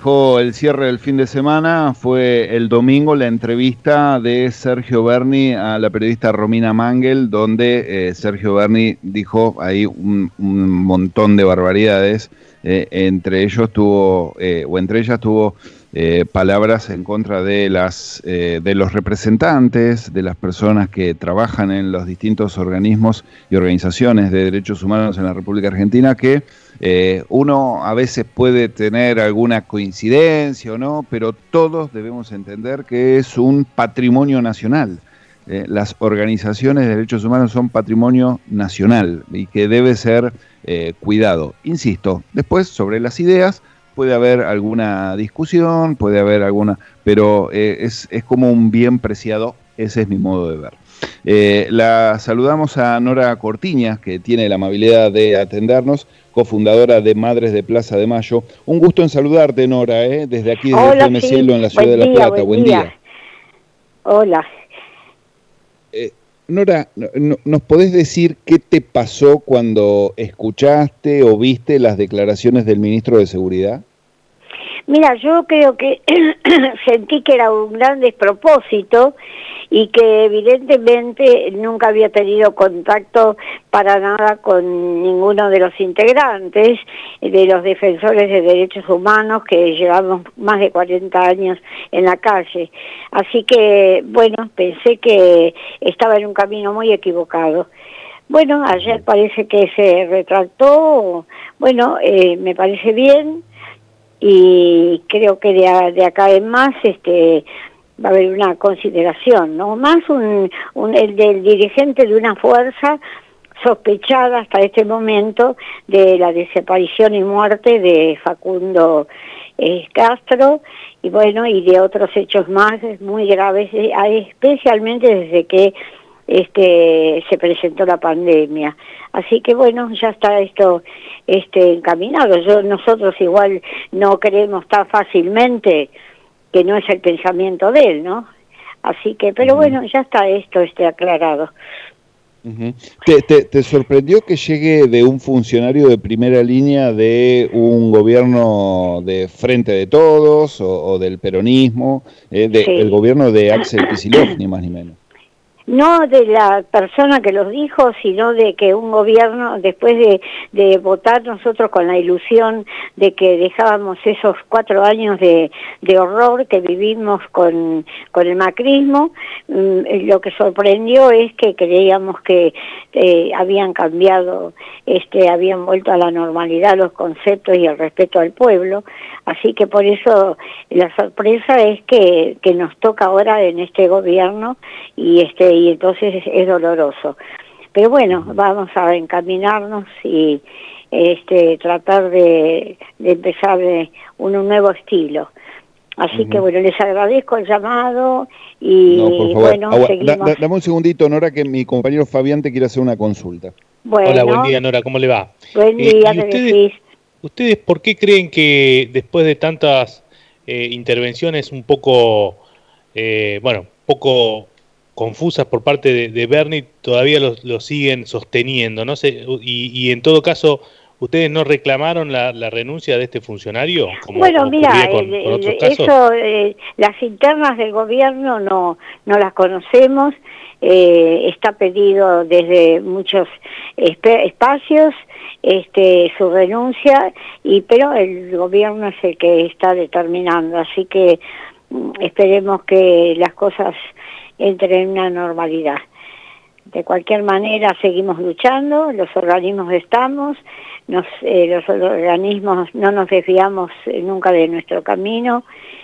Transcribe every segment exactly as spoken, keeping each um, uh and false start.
dejó el cierre del fin de semana fue el domingo la entrevista de Sergio Berni a la periodista Romina Mangel, donde eh, Sergio Berni dijo ahí un, un montón de barbaridades. Eh, entre ellos tuvo, eh, o entre ellas tuvo eh, palabras en contra de las eh, de los representantes, de las personas que trabajan en los distintos organismos y organizaciones de derechos humanos en la República Argentina, que eh, uno a veces puede tener alguna coincidencia o no, pero todos debemos entender que es un patrimonio nacional. Eh, las organizaciones de derechos humanos son patrimonio nacional y que debe ser eh, cuidado. Insisto, después sobre las ideas puede haber alguna discusión, puede haber alguna, pero eh, es, es como un bien preciado, ese es mi modo de ver. Eh, la saludamos a Nora Cortiñas, que tiene la amabilidad de atendernos, cofundadora de Madres de Plaza de Mayo. Un gusto en saludarte, Nora, ¿eh? Desde aquí, desde Hola, F M sí. Cielo, en la ciudad Buen de La día, Plata. buen Buen día. día. Hola. Eh, Nora, no, ¿nos podés decir qué te pasó cuando escuchaste o viste las declaraciones del ministro de Seguridad? Mira, yo creo que sentí que era un gran despropósito y que evidentemente nunca había tenido contacto para nada con ninguno de los integrantes, de los defensores de derechos humanos que llevamos más de cuarenta años en la calle. Así que, bueno, pensé que estaba en un camino muy equivocado. Bueno, ayer parece que se retractó, bueno, eh, me parece bien. Y creo que de, a, de acá en más este va a haber una consideración, ¿no? Más un, un el del dirigente de una fuerza sospechada hasta este momento de la desaparición y muerte de Facundo eh, Castro, y bueno, y de otros hechos más muy graves, eh, especialmente desde que este se presentó la pandemia. Así que bueno, ya está esto este encaminado. Yo nosotros igual no creemos tan fácilmente que no es el pensamiento de él, ¿no? Así que, pero uh-huh. bueno, ya está esto este aclarado. Uh-huh. ¿Te, te, ¿Te sorprendió que llegue de un funcionario de primera línea de un gobierno de Frente de Todos o, o del peronismo, eh, de, sí. el gobierno de Axel Kicillof, ni más ni menos? No de la persona que los dijo, sino de que un gobierno, después de, de votar nosotros con la ilusión de que dejábamos esos cuatro años de, de horror que vivimos con, con el macrismo, mmm, lo que sorprendió es que creíamos que eh, habían cambiado, este, habían vuelto a la normalidad los conceptos y el respeto al pueblo, así que por eso la sorpresa es que, que nos toca ahora en este gobierno y este y entonces es doloroso. Pero bueno, vamos a encaminarnos y este tratar de, de empezar de un, un nuevo estilo. Así uh-huh. que bueno, les agradezco el llamado y no, por favor. bueno, Agua, seguimos. Da, da, dame un segundito, Nora, que mi compañero Fabián te quiere hacer una consulta. Bueno, hola, buen día, Nora, ¿cómo le va? Buen día, eh, ¿qué ustedes, decís? ¿Ustedes por qué creen que después de tantas eh, intervenciones un poco, eh, bueno, poco confusas por parte de, de Berni, todavía lo, lo siguen sosteniendo? No sé, y, y en todo caso, ¿ustedes no reclamaron la, la renuncia de este funcionario? Como, bueno, como mira, con, el, con otros el, casos? eso, eh, las internas del gobierno no, no las conocemos, eh, está pedido desde muchos espacios este, su renuncia, y pero el gobierno es el que está determinando, así que esperemos que las cosas entren en una normalidad. De cualquier manera seguimos luchando, los organismos estamos, nos, eh, los organismos no nos desviamos nunca de nuestro camino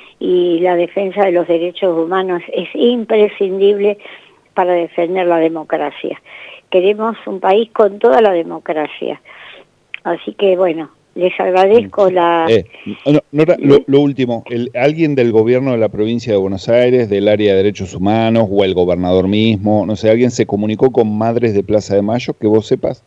y la defensa de los derechos humanos es imprescindible para defender la democracia. Queremos un país con toda la democracia. Así que bueno, les agradezco la... Eh, no, no, lo, lo último, el, ¿alguien del gobierno de la provincia de Buenos Aires, del área de derechos humanos, o el gobernador mismo, no sé, alguien se comunicó con Madres de Plaza de Mayo, que vos sepas?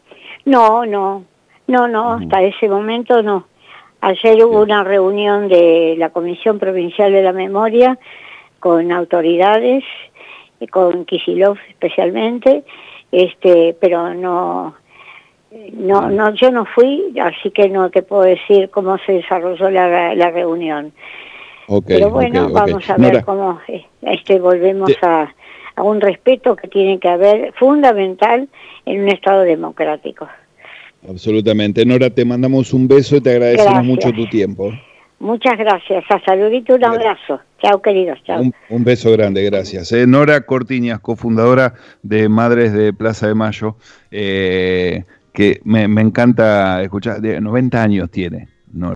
No, no, no, no, uh-huh. hasta ese momento no. Ayer hubo una reunión de la Comisión Provincial de la Memoria con autoridades, con Kicillof especialmente, este, pero no... No, no, yo no fui, así que no te puedo decir cómo se desarrolló la, la reunión. Okay, Pero bueno, okay, okay. vamos a ver Nora, cómo este, volvemos te... a, a un respeto que tiene que haber fundamental en un Estado democrático. Absolutamente. Nora, te mandamos un beso y te agradecemos gracias. mucho tu tiempo. Muchas gracias. A saludito, un abrazo. Chao, queridos. Chao. Un, un beso grande, gracias. Eh, Nora Cortiñas, cofundadora de Madres de Plaza de Mayo, eh, que me, me encanta escuchar, de noventa años tiene.